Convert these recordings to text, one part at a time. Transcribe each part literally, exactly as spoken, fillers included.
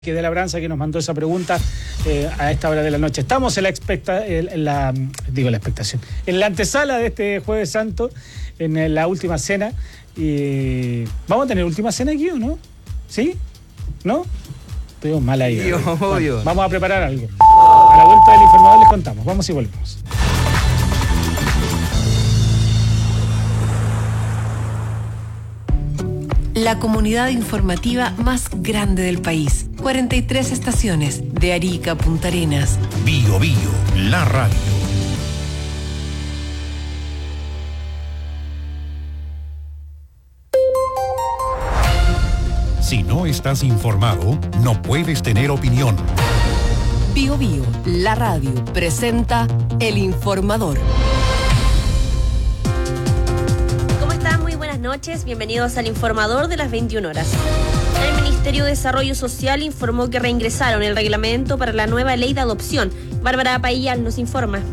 Que de Labranza, que nos mandó esa pregunta eh, a esta hora de la noche. Estamos en la, expecta, en la digo la expectación, en la antesala de este Jueves Santo, en la última cena. Y ¿vamos a tener última cena aquí o no? ¿Sí? ¿No? Estoy mal ahí. Sí, obvio. Bueno, vamos a preparar algo. A la vuelta del informador les contamos. Vamos y volvemos. La comunidad informativa más grande del país. cuarenta y tres estaciones, de Arica a Punta Arenas. Bio Bio, la radio. Si no estás informado, no puedes tener opinión. Bio Bio, la radio, presenta El Informador. Buenas noches, bienvenidos al Informador de las veintiuna horas. El Ministerio de Desarrollo Social informó que reingresaron el reglamento para la nueva ley de adopción. Bárbara Paillal nos informa.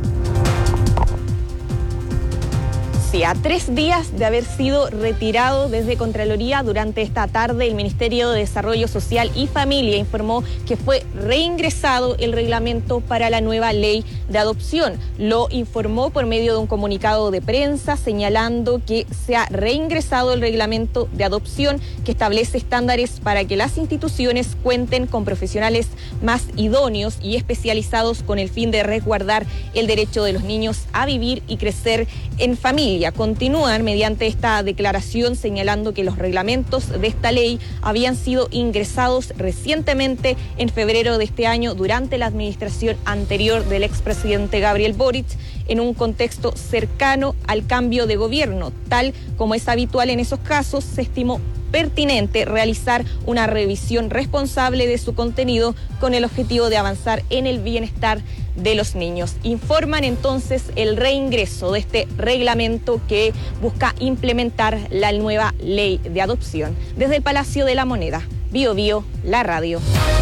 Sí, a tres días de haber sido retirado desde Contraloría, durante esta tarde el Ministerio de Desarrollo Social y Familia informó que fue reingresado el reglamento para la nueva ley de adopción. Lo informó por medio de un comunicado de prensa señalando que se ha reingresado el reglamento de adopción que establece estándares para que las instituciones cuenten con profesionales más idóneos y especializados con el fin de resguardar el derecho de los niños a vivir y crecer en familia. Continúan mediante esta declaración señalando que los reglamentos de esta ley habían sido ingresados recientemente en febrero de este año durante la administración anterior del expresidente Gabriel Boric, en un contexto cercano al cambio de gobierno. Tal como es habitual en esos casos, se estimó pertinente realizar una revisión responsable de su contenido con el objetivo de avanzar en el bienestar de los niños. Informan entonces el reingreso de este reglamento que busca implementar la nueva ley de adopción. Desde el Palacio de la Moneda, Bio Bio, la radio.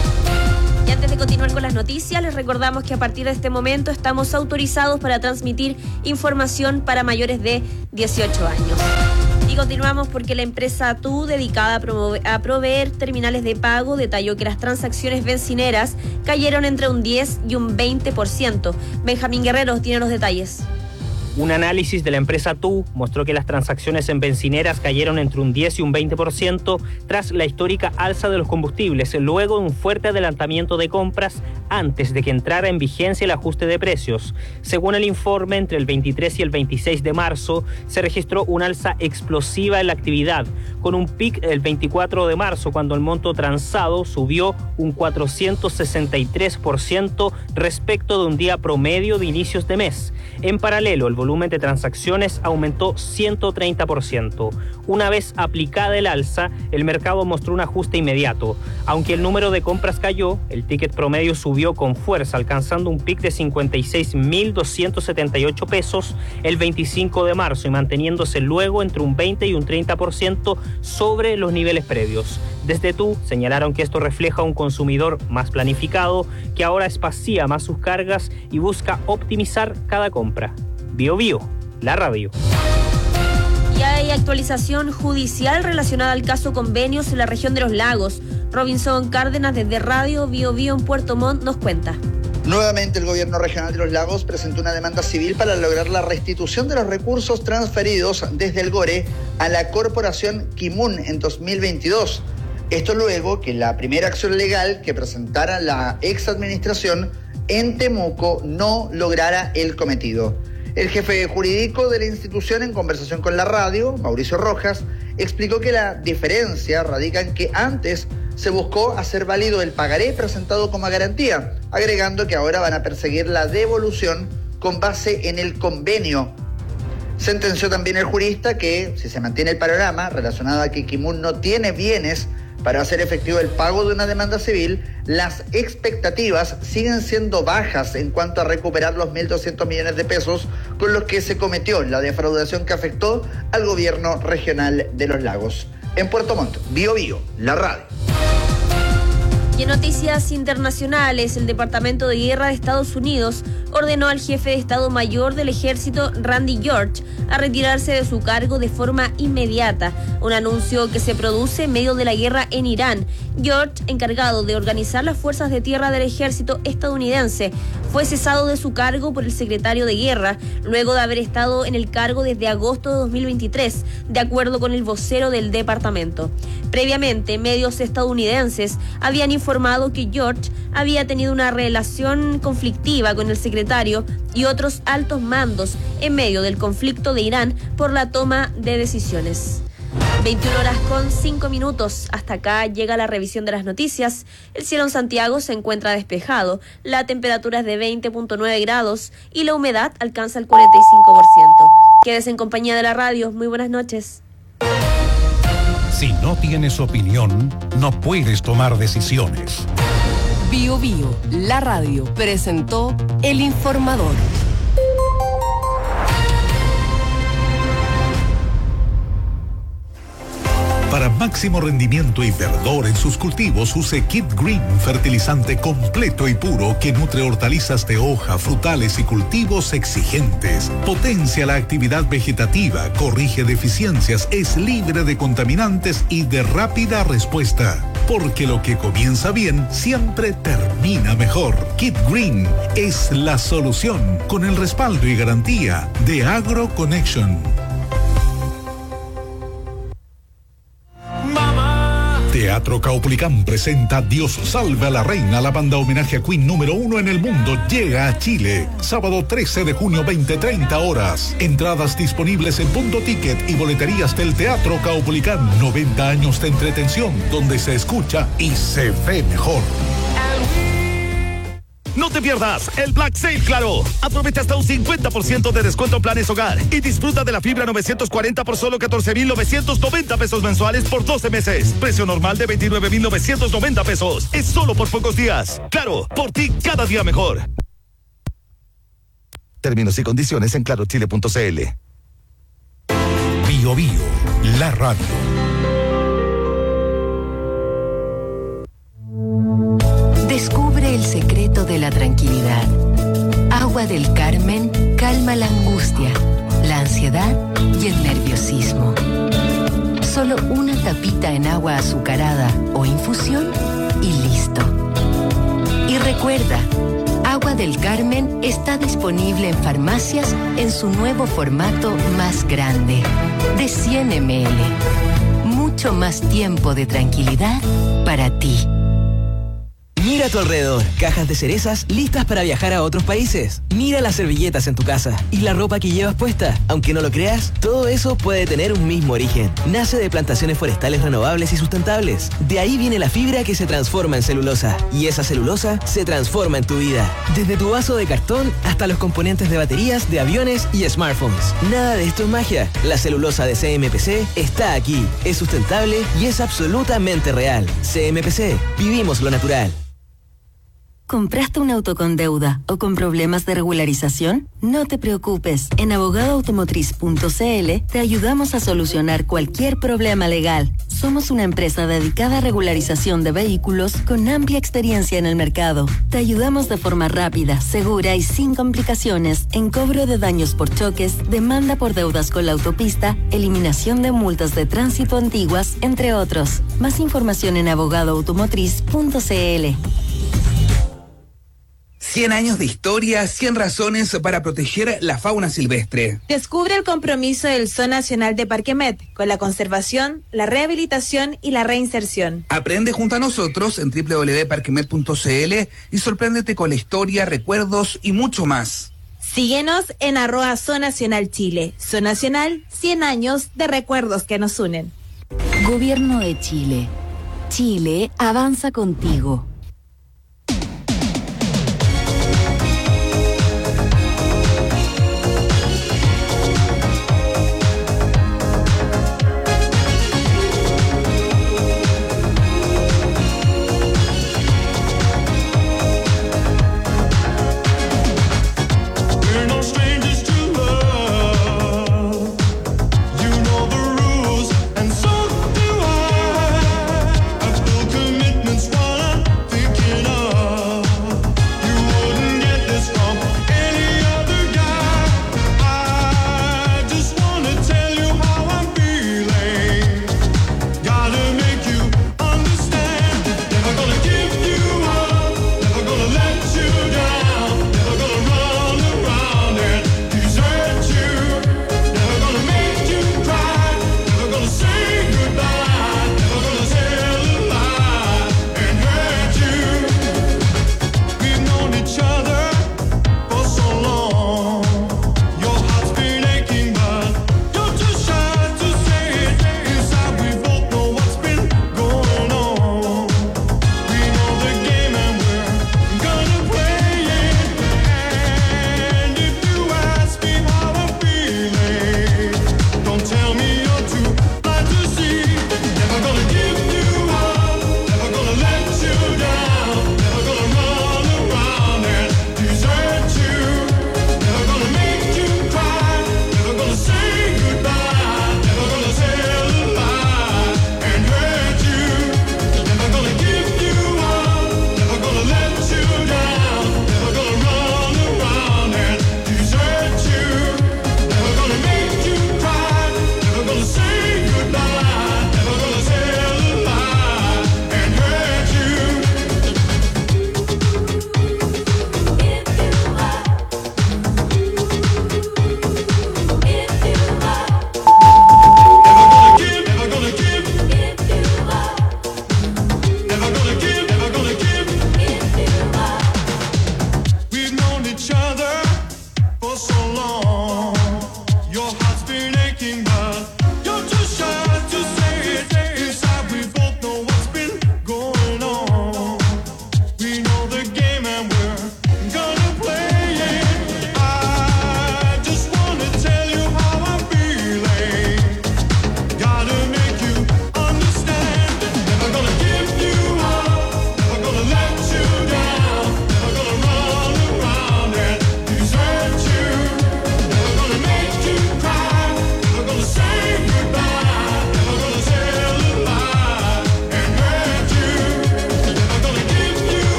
Y antes de continuar con las noticias, les recordamos que a partir de este momento estamos autorizados para transmitir información para mayores de dieciocho años. Y continuamos porque la empresa T U, dedicada a, promover, a proveer terminales de pago, detalló que las transacciones bencineras cayeron entre un diez y un veinte por ciento. Benjamín Guerrero tiene los detalles. Un análisis de la empresa T U mostró que las transacciones en bencineras cayeron entre un diez y un veinte por ciento tras la histórica alza de los combustibles, luego de un fuerte adelantamiento de compras antes de que entrara en vigencia el ajuste de precios. Según el informe, entre el veintitrés y el veintiséis de marzo se registró una alza explosiva en la actividad, con un pic el veinticuatro de marzo, cuando el monto transado subió un cuatrocientos sesenta y tres por ciento respecto de un día promedio de inicios de mes. En paralelo, el volumen de transacciones aumentó ciento treinta por ciento. Una vez aplicada el alza, el mercado mostró un ajuste inmediato. Aunque el número de compras cayó, el ticket promedio subió con fuerza, alcanzando un pic de cincuenta y seis mil doscientos setenta y ocho pesos el veinticinco de marzo y manteniéndose luego entre un veinte y un treinta por ciento sobre los niveles previos. Desde T U señalaron que esto refleja un consumidor más planificado, que ahora espacía más sus cargas y busca optimizar cada compra. Bio Bio, la radio. Y hay actualización judicial relacionada al caso Convenios en la región de los lagos. Robinson Cárdenas, desde Radio Bio Bio en Puerto Montt, nos cuenta. Nuevamente el gobierno regional de los lagos presentó una demanda civil para lograr la restitución de los recursos transferidos desde el GORE a la corporación Kimun en dos mil veintidós. Esto luego que la primera acción legal que presentara la ex administración en Temuco no lograra el cometido. El jefe jurídico de la institución, en conversación con la radio, Mauricio Rojas, explicó que la diferencia radica en que antes se buscó hacer válido el pagaré presentado como garantía, agregando que ahora van a perseguir la devolución con base en el convenio. Sentenció también el jurista que, si se mantiene el panorama relacionado a que Kimun no tiene bienes para hacer efectivo el pago de una demanda civil, las expectativas siguen siendo bajas en cuanto a recuperar los mil doscientos millones de pesos con los que se cometió la defraudación que afectó al gobierno regional de los lagos. En Puerto Montt, Bio Bio, la radio. Y en noticias internacionales, el Departamento de Guerra de Estados Unidos ordenó al jefe de Estado Mayor del Ejército, Randy George, a retirarse de su cargo de forma inmediata, un anuncio que se produce en medio de la guerra en Irán. George, encargado de organizar las fuerzas de tierra del ejército estadounidense, fue cesado de su cargo por el secretario de Guerra, luego de haber estado en el cargo desde agosto de dos mil veintitrés, de acuerdo con el vocero del departamento. Previamente, medios estadounidenses habían informado que George había tenido una relación conflictiva con el secretario y otros altos mandos en medio del conflicto de Irán por la toma de decisiones. veintiuna horas con cinco minutos. Hasta acá llega la revisión de las noticias. El cielo en Santiago se encuentra despejado, la temperatura es de veinte punto nueve grados y la humedad alcanza el cuarenta y cinco por ciento. Quédese en compañía de la radio. Muy buenas noches. Si no tienes opinión, no puedes tomar decisiones. Bio Bio, la radio, presentó El Informador. Para máximo rendimiento y verdor en sus cultivos, use Kit Green, fertilizante completo y puro que nutre hortalizas de hoja, frutales y cultivos exigentes. Potencia la actividad vegetativa, corrige deficiencias, es libre de contaminantes y de rápida respuesta. Porque lo que comienza bien siempre termina mejor. Kit Green es la solución, con el respaldo y garantía de Agro Connection. Teatro Caupolicán presenta Dios salve a la reina, la banda homenaje a Queen número uno en el mundo, llega a Chile. Sábado trece de junio, veinte treinta horas. Entradas disponibles en Punto Ticket y boleterías del Teatro Caupolicán. noventa años de entretención, donde se escucha y se ve mejor. No te pierdas el Black Sale Claro. Aprovecha hasta un cincuenta por ciento de descuento en planes hogar y disfruta de la fibra novecientos cuarenta por solo catorce mil novecientos noventa pesos mensuales por doce meses. Precio normal de veintinueve mil novecientos noventa pesos. Es solo por pocos días. Claro, por ti cada día mejor. Términos y condiciones en claro chile punto c l. Bio Bio, la radio. Descubre el secreto de la tranquilidad. Agua del Carmen calma la angustia, la ansiedad y el nerviosismo. Solo una tapita en agua azucarada o infusión y listo. Y recuerda, Agua del Carmen está disponible en farmacias en su nuevo formato más grande, de cien mililitros. Mucho más tiempo de tranquilidad para ti. Mira a tu alrededor, cajas de cerezas listas para viajar a otros países. Mira las servilletas en tu casa y la ropa que llevas puesta. Aunque no lo creas, todo eso puede tener un mismo origen. Nace de plantaciones forestales renovables y sustentables. De ahí viene la fibra que se transforma en celulosa. Y esa celulosa se transforma en tu vida. Desde tu vaso de cartón hasta los componentes de baterías de aviones y smartphones. Nada de esto es magia. La celulosa de C M P C está aquí. Es sustentable y es absolutamente real. C M P C. Vivimos lo natural. ¿Compraste un auto con deuda o con problemas de regularización? No te preocupes. En abogado automotriz punto c l te ayudamos a solucionar cualquier problema legal. Somos una empresa dedicada a regularización de vehículos con amplia experiencia en el mercado. Te ayudamos de forma rápida, segura y sin complicaciones en cobro de daños por choques, demanda por deudas con la autopista, eliminación de multas de tránsito antiguas, entre otros. Más información en abogado automotriz punto c l. cien años de historia, cien razones para proteger la fauna silvestre. Descubre el compromiso del Zoo Nacional de Parquemet con la conservación, la rehabilitación y la reinserción. Aprende junto a nosotros en doble u doble u doble u punto parquemet punto c l y sorpréndete con la historia, recuerdos y mucho más. Síguenos en arroba Zoo Nacional Chile. Zoo Nacional, cien años de recuerdos que nos unen. Gobierno de Chile. Chile avanza contigo.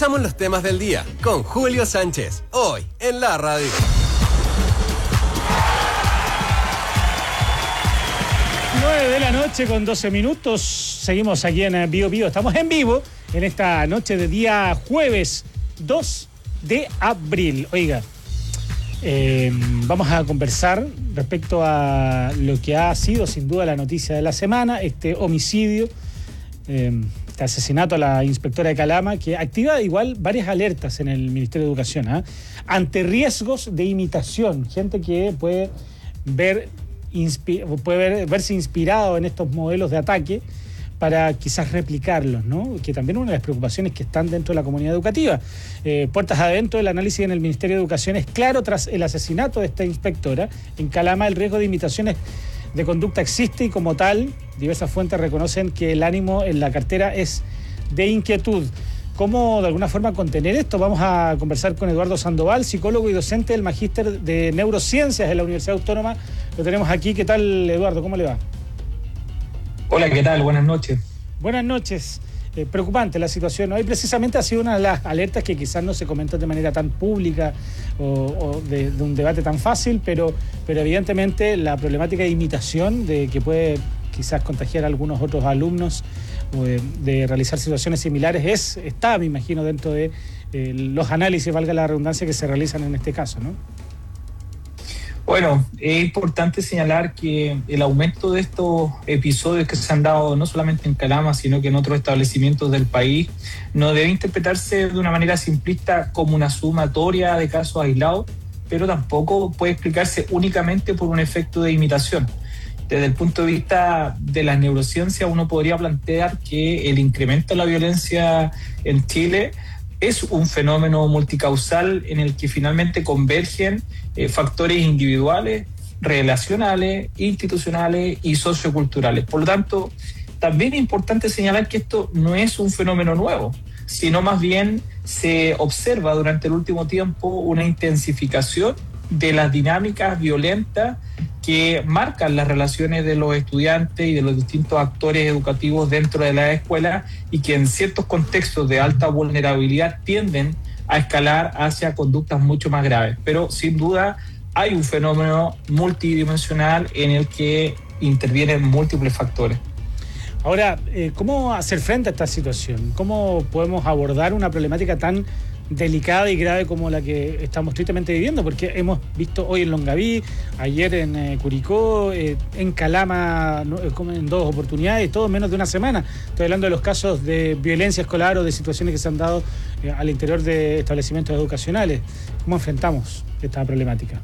Revisamos los temas del día con Julio Sánchez, hoy en la radio. nueve de la noche con doce minutos. Seguimos aquí en Bio Bio. Estamos en vivo en esta noche de día jueves dos de abril. Oiga, eh, vamos a conversar respecto a lo que ha sido sin duda la noticia de la semana, este homicidio, eh, este asesinato a la inspectora de Calama, que activa igual varias alertas en el Ministerio de Educación, ¿eh? ante riesgos de imitación, gente que puede ver, inspi- puede ver, verse inspirado en estos modelos de ataque para quizás replicarlos, ¿no? Que también es una de las preocupaciones que están dentro de la comunidad educativa. Eh, puertas adentro, el análisis en el Ministerio de Educación es claro: tras el asesinato de esta inspectora en Calama, el riesgo de imitaciones de conducta existe y como tal, diversas fuentes reconocen que el ánimo en la cartera es de inquietud. ¿Cómo de alguna forma contener esto? Vamos a conversar con Eduardo Sandoval, psicólogo y docente del Magíster de Neurociencias de la Universidad Autónoma. Lo tenemos aquí. ¿Qué tal, Eduardo? ¿Cómo le va? Hola, ¿qué tal? Buenas noches. Buenas noches. Eh, preocupante la situación. Hoy precisamente ha sido una de las alertas que quizás no se comentan de manera tan pública o, o de, de un debate tan fácil, pero, pero evidentemente la problemática de imitación, de que puede quizás contagiar a algunos otros alumnos o de, de realizar situaciones similares, es está, me imagino, dentro de eh, los análisis, valga la redundancia, que se realizan en este caso, ¿no? Bueno, es importante señalar que el aumento de estos episodios que se han dado no solamente en Calama, sino que en otros establecimientos del país, no debe interpretarse de una manera simplista como una sumatoria de casos aislados, pero tampoco puede explicarse únicamente por un efecto de imitación. Desde el punto de vista de las neurociencias, uno podría plantear que el incremento de la violencia en Chile es un fenómeno multicausal en el que finalmente convergen eh, factores individuales, relacionales, institucionales y socioculturales. Por lo tanto, también es importante señalar que esto no es un fenómeno nuevo, sino más bien se observa durante el último tiempo una intensificación de las dinámicas violentas que marcan las relaciones de los estudiantes y de los distintos actores educativos dentro de la escuela y que en ciertos contextos de alta vulnerabilidad tienden a escalar hacia conductas mucho más graves. Pero sin duda hay un fenómeno multidimensional en el que intervienen múltiples factores. Ahora, ¿cómo hacer frente a esta situación? ¿Cómo podemos abordar una problemática tan delicada y grave como la que estamos tristemente viviendo? Porque hemos visto hoy en Longaví, ayer en eh, Curicó, eh, en Calama, no, en dos oportunidades, todo en menos de una semana. Estoy hablando de los casos de violencia escolar o de situaciones que se han dado eh, al interior de establecimientos educacionales. ¿Cómo enfrentamos esta problemática?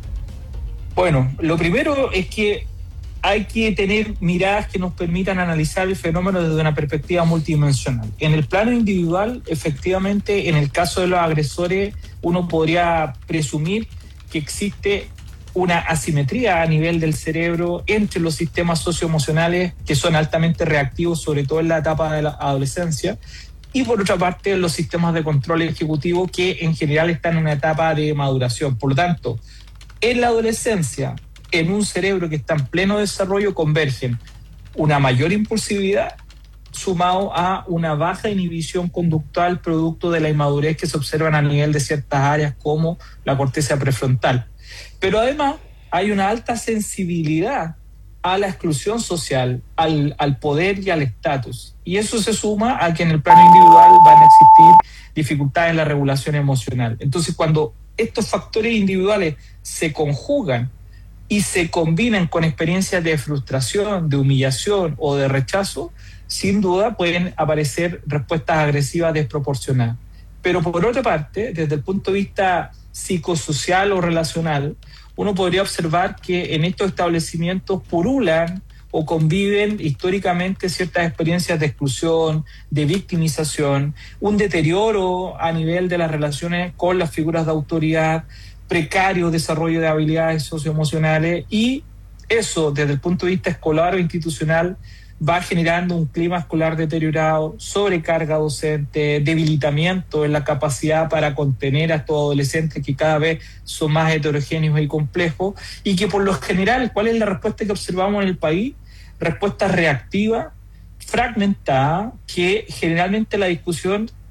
Bueno, lo primero es que hay que tener miradas que nos permitan analizar el fenómeno desde una perspectiva multidimensional. En el plano individual, efectivamente, en el caso de los agresores, uno podría presumir que existe una asimetría a nivel del cerebro entre los sistemas socioemocionales, que son altamente reactivos, sobre todo en la etapa de la adolescencia, y por otra parte los sistemas de control ejecutivo, que en general están en una etapa de maduración. Por lo tanto, en la adolescencia, en un cerebro que está en pleno desarrollo, convergen una mayor impulsividad sumado a una baja inhibición conductual producto de la inmadurez que se observan a nivel de ciertas áreas como la corteza prefrontal. Pero además hay una alta sensibilidad a la exclusión social, al, al poder y al estatus. Y eso se suma a que en el plano individual van a existir dificultades en la regulación emocional. Entonces, cuando estos factores individuales se conjugan y se combinan con experiencias de frustración, de humillación o de rechazo, sin duda pueden aparecer respuestas agresivas desproporcionadas. Pero por otra parte, desde el punto de vista psicosocial o relacional, uno podría observar que en estos establecimientos purulan o conviven históricamente ciertas experiencias de exclusión, de victimización, un deterioro a nivel de las relaciones con las figuras de autoridad, precario desarrollo de habilidades socioemocionales, y eso desde el punto de vista escolar o institucional va generando un clima escolar deteriorado, sobrecarga docente, debilitamiento en la capacidad para contener a estos adolescentes que cada vez son más heterogéneos y complejos, y que por lo general, ¿cuál es la respuesta que observamos en el país? Respuesta reactiva, fragmentada, que generalmente la discusión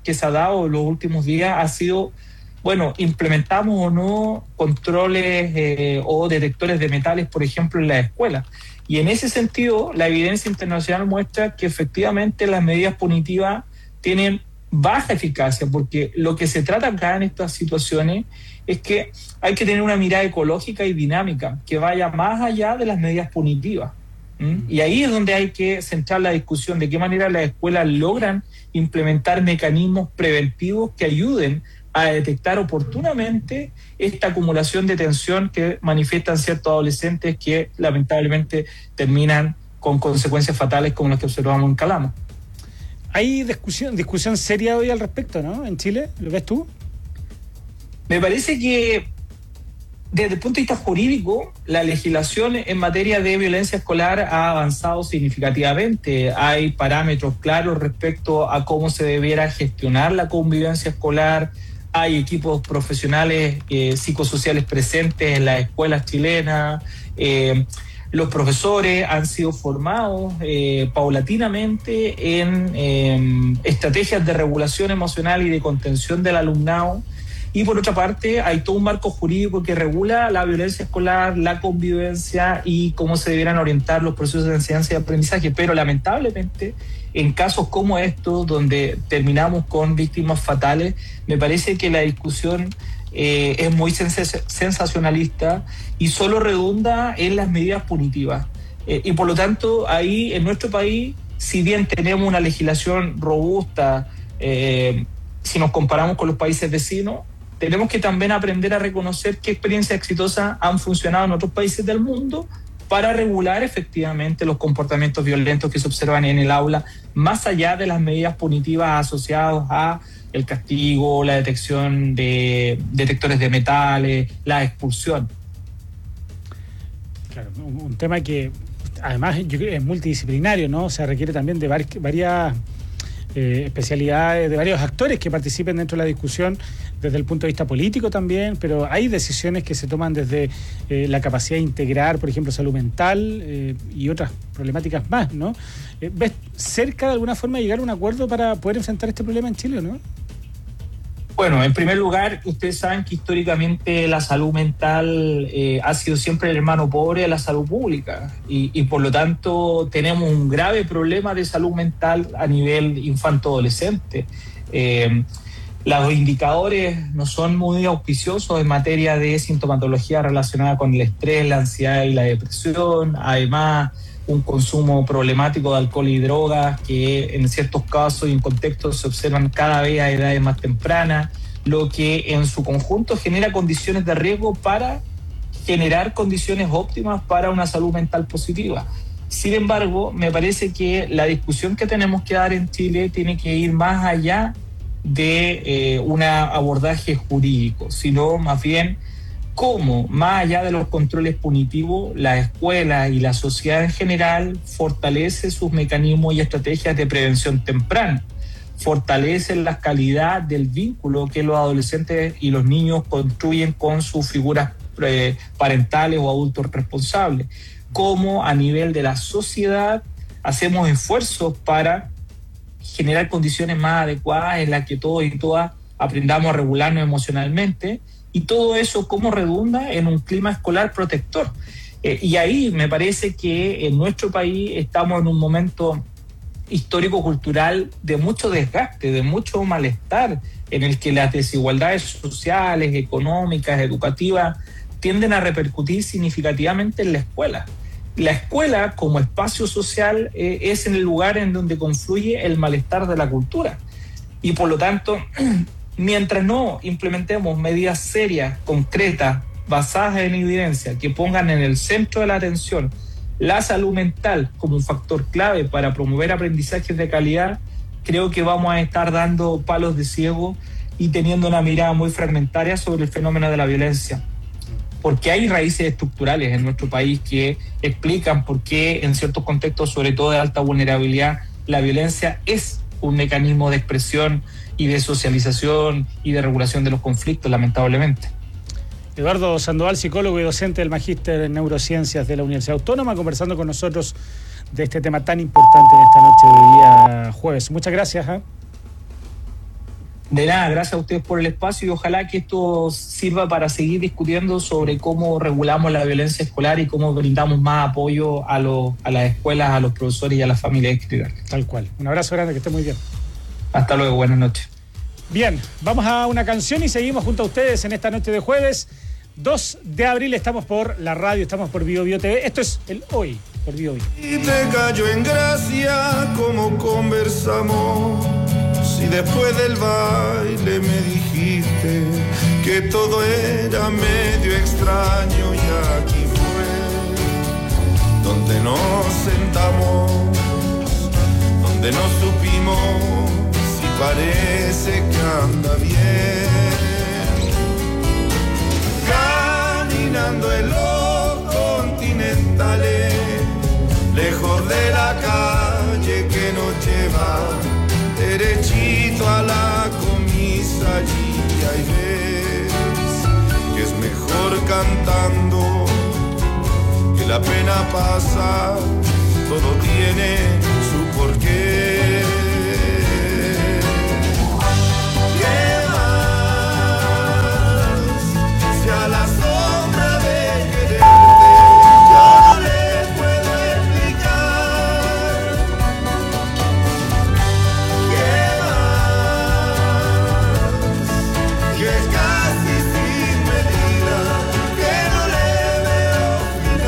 que se ha dado en los últimos días ha sido, bueno, implementamos o no controles eh, o detectores de metales, por ejemplo, en las escuelas. Y en ese sentido, la evidencia internacional muestra que efectivamente las medidas punitivas tienen baja eficacia, porque lo que se trata acá en estas situaciones es que hay que tener una mirada ecológica y dinámica que vaya más allá de las medidas punitivas. ¿Mm? Y ahí es donde hay que centrar la discusión de qué manera las escuelas logran implementar mecanismos preventivos que ayuden a detectar oportunamente esta acumulación de tensión que manifiestan ciertos adolescentes que lamentablemente terminan con consecuencias fatales como las que observamos en Calama. Hay discusión, discusión seria hoy al respecto, ¿no? En Chile, ¿lo ves tú? Me parece que desde el punto de vista jurídico, la legislación en materia de violencia escolar ha avanzado significativamente. Hay parámetros claros respecto a cómo se debiera gestionar la convivencia escolar. Hay equipos profesionales eh, psicosociales presentes en las escuelas chilenas. Eh, los profesores han sido formados eh, paulatinamente en eh, estrategias de regulación emocional y de contención del alumnado. Y por otra parte, hay todo un marco jurídico que regula la violencia escolar, la convivencia y cómo se debieran orientar los procesos de enseñanza y aprendizaje. Pero lamentablemente, en casos como estos, donde terminamos con víctimas fatales, me parece que la discusión eh, es muy sens- sensacionalista y solo redunda en las medidas punitivas. Eh, y por lo tanto, ahí en nuestro país, si bien tenemos una legislación robusta, eh, si nos comparamos con los países vecinos, tenemos que también aprender a reconocer qué experiencias exitosas han funcionado en otros países del mundo para regular efectivamente los comportamientos violentos que se observan en el aula, más allá de las medidas punitivas asociadas a el castigo, la detección de detectores de metales, la expulsión. Claro, un, un tema que además yo creo que es multidisciplinario, ¿no? O sea, requiere también de var- varias eh, especialidades, de varios actores que participen dentro de la discusión desde el punto de vista político también, pero hay decisiones que se toman desde eh, la capacidad de integrar, por ejemplo, salud mental eh, y otras problemáticas más, ¿no? Eh, ¿Ves cerca de alguna forma de llegar a un acuerdo para poder enfrentar este problema en Chile, no? Bueno, en primer lugar, ustedes saben que históricamente la salud mental eh, ha sido siempre el hermano pobre de la salud pública y, y por lo tanto tenemos un grave problema de salud mental a nivel infanto-adolescente. Eh, los indicadores no son muy auspiciosos en materia de sintomatología relacionada con el estrés, la ansiedad y la depresión. Además, un consumo problemático de alcohol y drogas que en ciertos casos y en contextos se observan cada vez a edades más tempranas, lo que en su conjunto genera condiciones de riesgo para generar condiciones óptimas para una salud mental positiva. Sin embargo, me parece que la discusión que tenemos que dar en Chile tiene que ir más allá de eh, un abordaje jurídico, sino más bien cómo, más allá de los controles punitivos, la escuela y la sociedad en general fortalece sus mecanismos y estrategias de prevención temprana, fortalece la calidad del vínculo que los adolescentes y los niños construyen con sus figuras eh, parentales o adultos responsables, cómo a nivel de la sociedad hacemos esfuerzos para generar condiciones más adecuadas en las que todos y todas aprendamos a regularnos emocionalmente. Y todo eso cómo redunda en un clima escolar protector. Eh, y ahí me parece que en nuestro país estamos en un momento histórico-cultural de mucho desgaste, de mucho malestar, en el que las desigualdades sociales, económicas, educativas, tienden a repercutir significativamente en la escuela. La escuela, como espacio social, eh, es en el lugar en donde confluye el malestar de la cultura. Y por lo tanto, mientras no implementemos medidas serias, concretas, basadas en evidencia, que pongan en el centro de la atención la salud mental como un factor clave para promover aprendizajes de calidad, creo que vamos a estar dando palos de ciego y teniendo una mirada muy fragmentaria sobre el fenómeno de la violencia. Porque hay raíces estructurales en nuestro país que explican por qué en ciertos contextos, sobre todo de alta vulnerabilidad, la violencia es un mecanismo de expresión y de socialización y de regulación de los conflictos, lamentablemente. Eduardo Sandoval, psicólogo y docente del Magíster en Neurociencias de la Universidad Autónoma, conversando con nosotros de este tema tan importante en esta noche de día jueves. Muchas gracias. ¿eh? De nada, gracias a ustedes por el espacio y ojalá que esto sirva para seguir discutiendo sobre cómo regulamos la violencia escolar y cómo brindamos más apoyo a, los, a las escuelas, a los profesores y a las familias en general. Tal cual. Un abrazo grande, que esté muy bien. Hasta luego, buenas noches. Bien, vamos a una canción y seguimos junto a ustedes en esta noche de jueves. dos de abril, estamos por la radio, estamos por Bio Bio T V. Esto es el Hoy por Bio Bio. Y te cayó en gracia como conversamos. Si después del baile me dijiste que todo era medio extraño y aquí fue donde nos sentamos, donde nos supimos si parece que anda bien. Caminando en los continentales, lejos de la calle que nos lleva derechito a la comisaría, y ves que es mejor cantando, que la pena pasa, todo tiene su porqué. ¿Qué más? Si a la sombra de quererte yo no le puedo explicar. ¿Qué más? Que es casi sin medida, que no le veo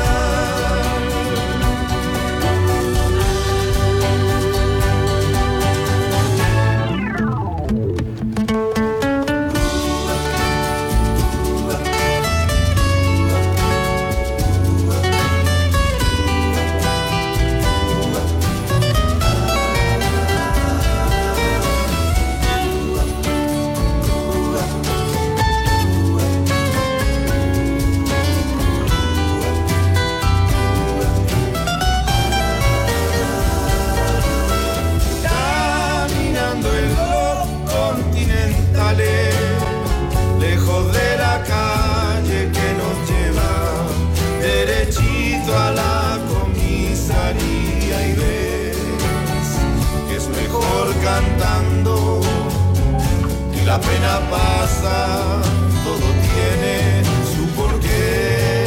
caminando en los continentales, lejos de la calle que nos lleva derechito a la comisaría, y ves que es mejor cantando, que la pena pasa, todo tiene su porqué.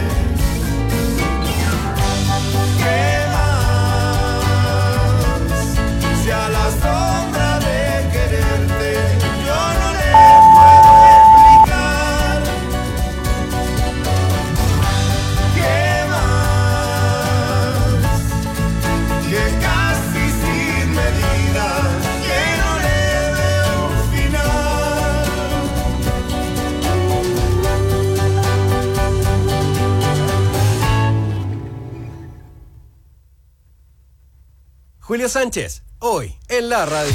¿Qué más? Si a la sombra de quererte yo no le puedo explicar. ¿Qué más? Que casi sin medida, que no le veo final. Julio Sánchez, hoy en la radio.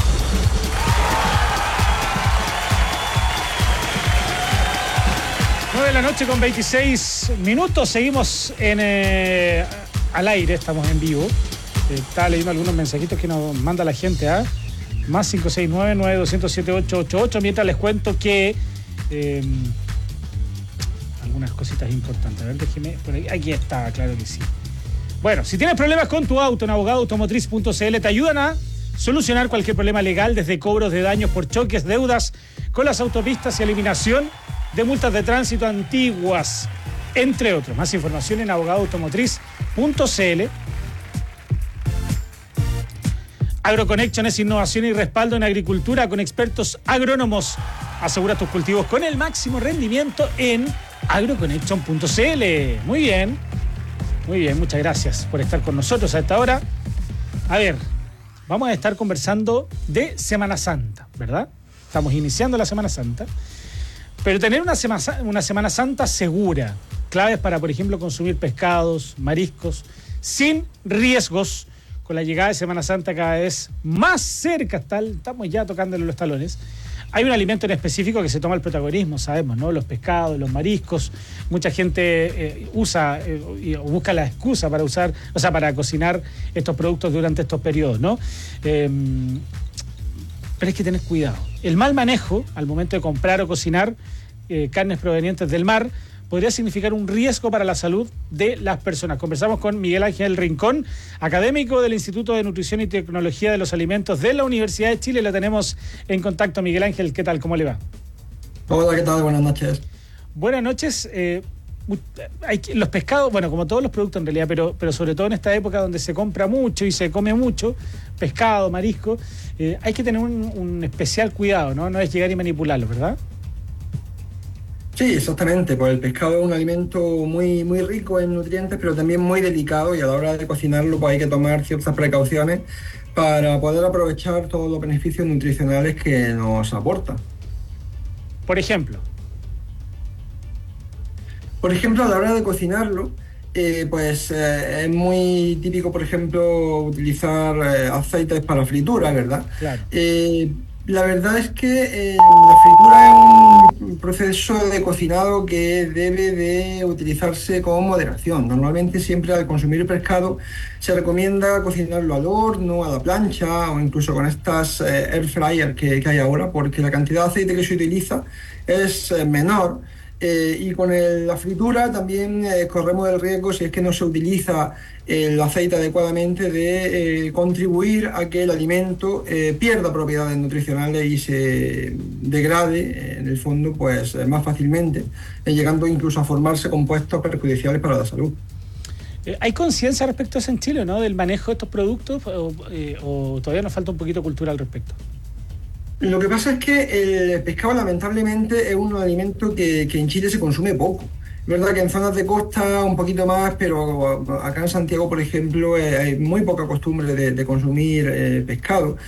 nueve de la noche con veintiséis minutos. Seguimos en eh, al aire, estamos en vivo. Eh, estaba leyendo algunos mensajitos que nos manda la gente a más cinco seis nueve, nueve dos cero cero, siete ocho ocho ocho. Mientras les cuento que eh, algunas cositas importantes. A ver, déjeme, por ahí, aquí está, claro que sí. Bueno, si tienes problemas con tu auto, en abogado automotriz punto c l te ayudan a solucionar cualquier problema legal, desde cobros de daños por choques, deudas con las autopistas y eliminación de multas de tránsito antiguas, entre otros. Más información en abogado automotriz punto c l. AgroConnection es innovación y respaldo en agricultura con expertos agrónomos. Asegura tus cultivos con el máximo rendimiento en agroconnection punto c l. Muy bien. Muy bien, muchas gracias por estar con nosotros a esta hora. A ver, vamos a estar conversando de Semana Santa, ¿verdad? Estamos iniciando la Semana Santa, pero tener una Semana, una Semana Santa segura, claves para, por ejemplo, consumir pescados, mariscos, sin riesgos, con la llegada de Semana Santa cada vez más cerca, tal, estamos ya tocándole los talones. Hay un alimento en específico que se toma el protagonismo, sabemos, ¿no? Los pescados, los mariscos. Mucha gente eh, usa eh, o busca la excusa para usar, o sea, para cocinar estos productos durante estos periodos, ¿no? Eh, pero hay que tener cuidado. El mal manejo al momento de comprar o cocinar eh, carnes provenientes del mar podría significar un riesgo para la salud de las personas. Conversamos con Miguel Ángel Rincón, académico del Instituto de Nutrición y Tecnología de los Alimentos de la Universidad de Chile. Lo tenemos en contacto. Miguel Ángel, ¿qué tal? ¿Cómo le va? Hola, ¿qué tal? Buenas noches. Buenas noches. Eh, hay, los pescados, bueno, como todos los productos en realidad, pero, pero sobre todo en esta época donde se compra mucho y se come mucho, pescado, marisco, eh, hay que tener un, un especial cuidado, ¿no? No es llegar y manipularlo, ¿verdad? Sí, exactamente, pues el pescado es un alimento muy, muy rico en nutrientes, pero también muy delicado, y a la hora de cocinarlo pues hay que tomar ciertas precauciones para poder aprovechar todos los beneficios nutricionales que nos aporta. Por ejemplo. Por ejemplo, a la hora de cocinarlo, eh, pues eh, es muy típico, por ejemplo, utilizar eh, aceites para fritura, ¿verdad? Claro. Eh, la verdad es que eh, la fritura es un proceso de cocinado que debe de utilizarse con moderación. Normalmente siempre al consumir el pescado se recomienda cocinarlo al horno, a la plancha o incluso con estas eh, air fryer que, que hay ahora, porque la cantidad de aceite que se utiliza es eh, menor. Eh, y con el, la fritura también eh, corremos el riesgo, si es que no se utiliza el aceite adecuadamente, de eh, contribuir a que el alimento eh, pierda propiedades nutricionales y se degrade eh, en el fondo pues eh, más fácilmente, eh, llegando incluso a formarse compuestos perjudiciales para la salud. Eh, ¿Hay conciencia respecto a eso en Chile, ¿no? Del manejo de estos productos o, eh, o todavía nos falta un poquito de cultura al respecto? Lo que pasa es que el pescado lamentablemente es un alimento que, que en Chile se consume poco. Es verdad que en zonas de costa un poquito más, pero acá en Santiago, por ejemplo, eh, hay muy poca costumbre de, de consumir eh, pescado.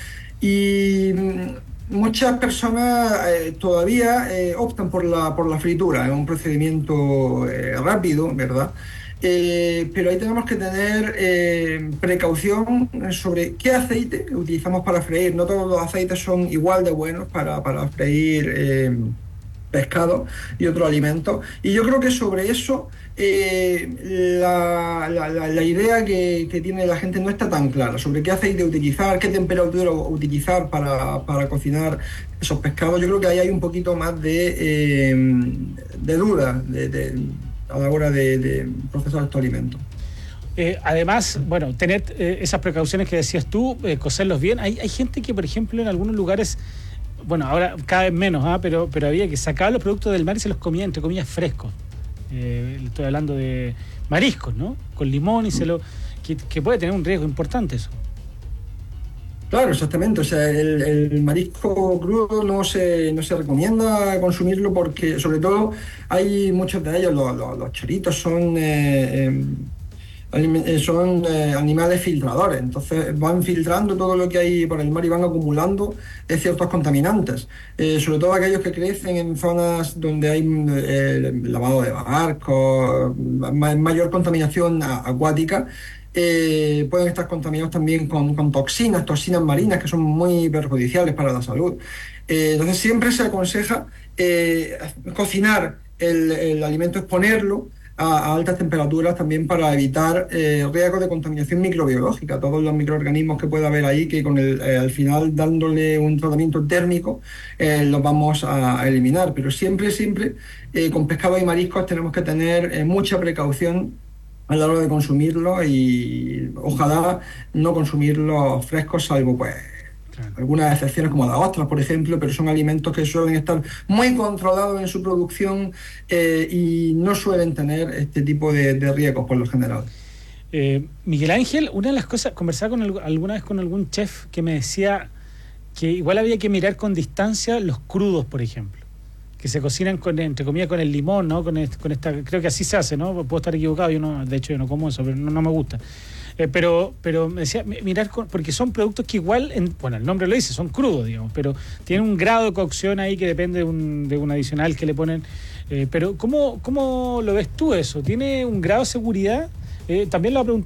Y muchas personas eh, todavía eh, optan por la, por la fritura, es un procedimiento eh, rápido, ¿verdad? Eh, pero ahí tenemos que tener eh, precaución sobre qué aceite utilizamos para freír. No todos los aceites son igual de buenos para, para freír eh, pescado y otros alimentos. Y yo creo que sobre eso eh, la, la, la, la idea que, que tiene la gente no está tan clara, sobre qué aceite utilizar, qué temperatura utilizar para, para cocinar esos pescados. Yo creo que ahí hay un poquito más de, eh, de duda, de, de a la hora de, de procesar estos alimentos. Eh, además, bueno, tener eh, esas precauciones que decías tú, eh, cocerlos bien. Hay, hay gente que, por ejemplo, en algunos lugares, bueno, ahora cada vez menos, ¿ah? pero, pero había que sacar los productos del mar y se los comía, entre comillas, frescos. Eh, estoy hablando de mariscos, ¿no? Con limón y se lo... Que, que puede tener un riesgo importante eso. Claro, exactamente. O sea, el, el marisco crudo no se, no se recomienda consumirlo porque, sobre todo, hay muchos de ellos, los, los, los choritos son, eh, eh, son eh, animales filtradores. Entonces van filtrando todo lo que hay por el mar y van acumulando eh, ciertos contaminantes. Eh, sobre todo aquellos que crecen en zonas donde hay eh, lavado de barcos, mayor contaminación acuática. Eh, pueden estar contaminados también con, con toxinas, toxinas marinas que son muy perjudiciales para la salud. Eh, entonces siempre se aconseja eh, cocinar el, el alimento, exponerlo a, a altas temperaturas también para evitar eh, riesgos de contaminación microbiológica, todos los microorganismos que pueda haber ahí, que con el, eh, al final dándole un tratamiento térmico eh, los vamos a, a eliminar. Pero siempre, siempre eh, con pescado y mariscos tenemos que tener eh, mucha precaución a la hora de consumirlo y ojalá no consumirlos frescos, salvo pues claro, algunas excepciones como las ostras, por ejemplo, pero son alimentos que suelen estar muy controlados en su producción eh, y no suelen tener este tipo de, de riesgos por lo general. Eh, Miguel Ángel, una de las cosas, conversaba con el, alguna vez con algún chef que me decía que igual había que mirar con distancia los crudos, por ejemplo, que se cocinan con, entre comillas, con el limón, ¿no? Con, este, con esta, creo que así se hace, ¿no? Puedo estar equivocado, yo no, de hecho yo no como eso, pero no, no me gusta. Eh, pero, pero me decía, mirar, con, porque son productos que igual, en, bueno, el nombre lo dice, son crudos, digamos, pero tienen un grado de cocción ahí que depende de un, de un adicional que le ponen. Eh, pero, ¿cómo, ¿cómo lo ves tú eso? ¿Tiene un grado de seguridad? Eh, también lo,